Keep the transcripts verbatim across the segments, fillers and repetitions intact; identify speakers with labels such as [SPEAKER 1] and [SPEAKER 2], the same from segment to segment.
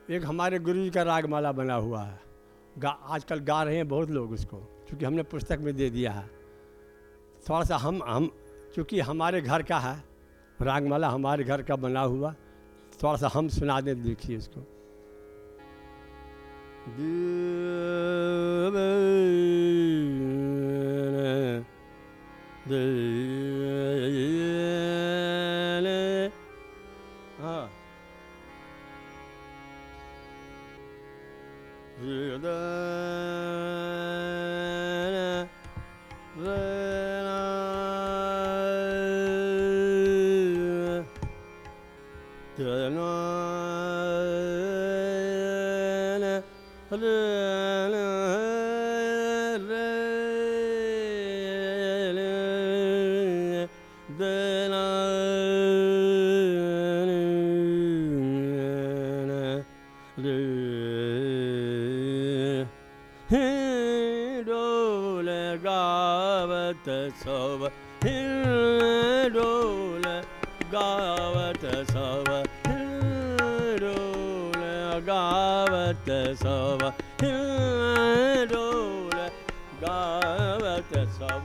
[SPEAKER 1] एक हमारे गुरु जी का रागमाला बना हुआ है, गा आजकल गा रहे हैं बहुत लोग उसको, क्योंकि हमने पुस्तक में दे दिया है। थोड़ा सा हम हम चूँकि हमारे घर का है रागमाला, हमारे घर का बना हुआ, थोड़ा सा हम सुना दें, देखिए इसको। हाँ सब डोल गावत सब डोल गावत सब डोल गावत सब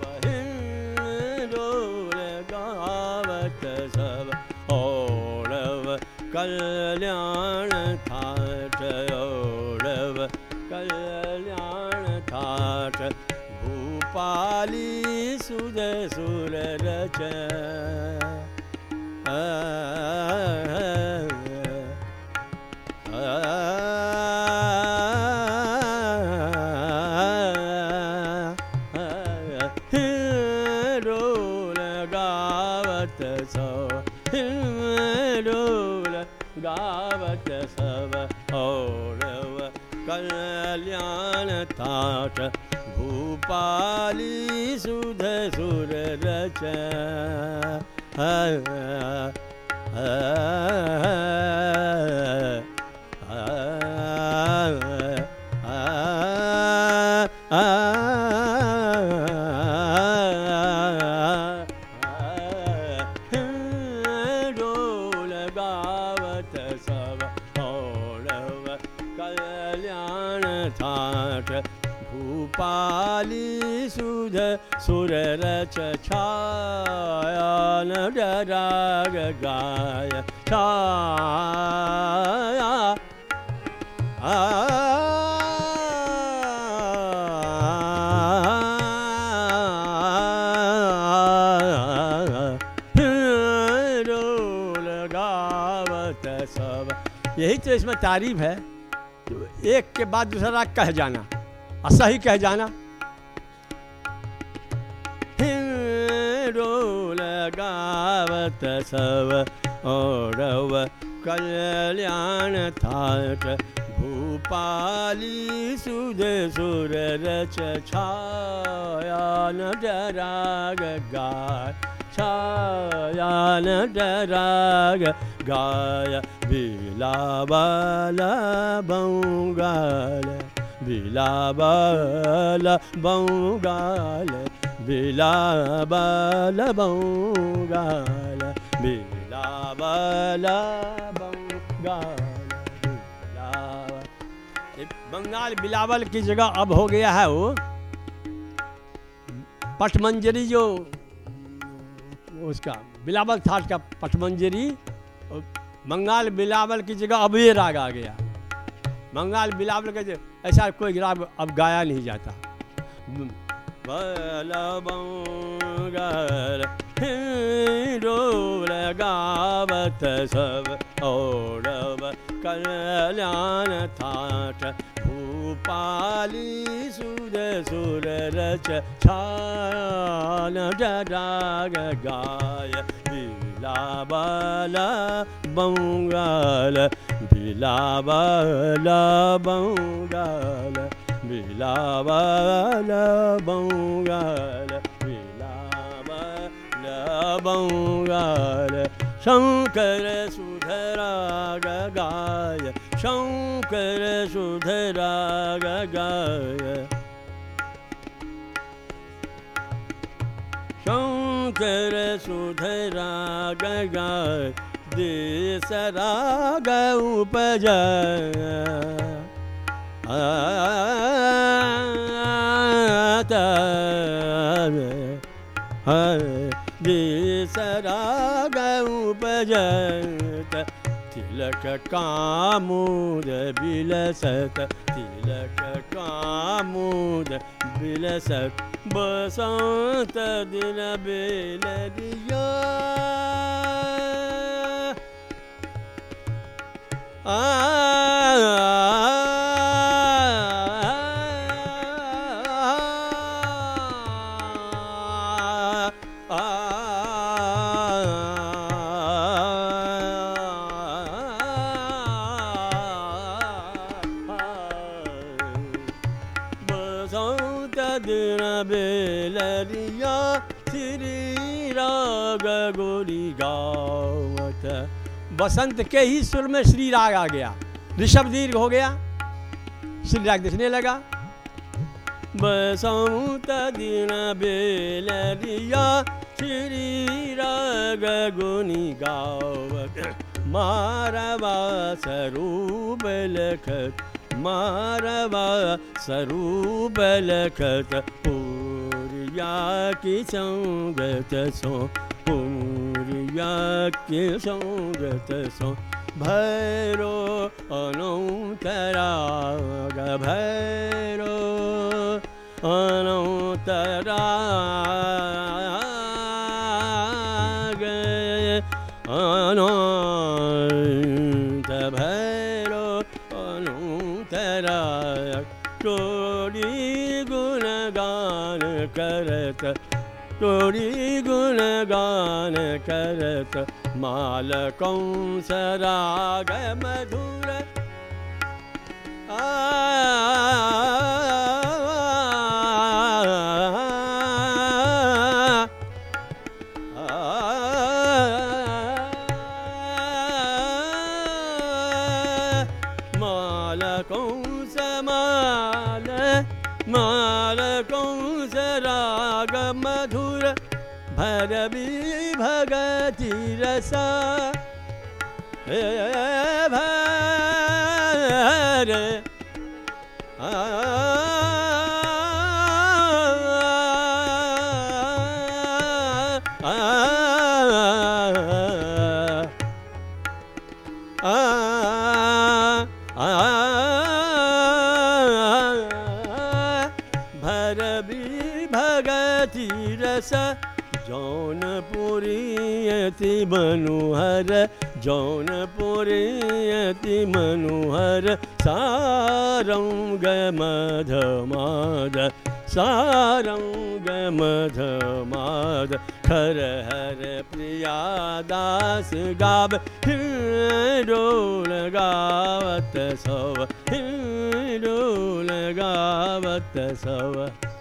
[SPEAKER 1] डोल गावत सब औरव कल्याण थाट औरव कल्याण थाट भूपाली सुध सुर रच डोल गावत सब डोल गावत सब औरव कल्याण थाट भूपाली सुध सुर रच डोल गावत सब औरव कल्याण थाट भूपाली सुध सुर रच छाया राग गाय छाया डोल गावत सब। यही तो इसमें तारीफ है, एक के बाद दूसरा राग कह जाना, सही कह जाना। डोल गावत सब औरव कल्याण थाट भूपाली सुध सुर रच छाया राग गाय छाया राग गाय बिलावल बंगाल बिलावल बंगाल बिलावल बंगाल बिलावल बंगाल बंगाल बिलावल की जगह अब हो गया है वो पटमंजरी, जो उसका बिलावल थाट का पटमंजरी, बंगाल बिलावल की जगह अब ये राग आ गया। बंगाल बिलावल के ऐसा कोई राग अब गाया नहीं जाता। बंगाल डोल गावत सब औरव कल्याण थाट भूपाली सुध सुर रच छान राग गाय बिलावल बंगाल बिलावल बंगाल बिलावल बंगाल बिलावल बंगाल शंकर सुध राग गाय शंकर सुध राग गाय शंकर सुध राग गाय देश राग उपज देश राग उपजत तिलक कामोद बिलसत तिलक कामोद बिलसत बसंत दिन बेलरिया दिन बेलरिया श्री राग गोरी गावत। बसंत के ही सुर में श्री राग आ गया, ऋषभ दीर्घ हो गया, श्री राग दिखने लगा। बसंत दिन बेलरिया श्री राग गोरी गावत मारवा स्वरूप लखत मारवा स्वरूप लखत पूरिया की संगत सो पूरिया की संगत सो भैरो अनंतराग भैरो अनंतराग अनंत भैरो तोड़ी गुणगान करत तोड़ी गुणगान करत माल कंस राग मधुर माल कंस माल माल कंस राग मधुर भरवी भगति रसा हे भर आ भरवी भगति रस जौनपुरी अति मनोहर जौनपुरी अति मनोहर सारंग मधमाद सारंग मधमाद खर हर प्रिया दास गाव हिंडोल गावत सव हिंडोल गावत सव।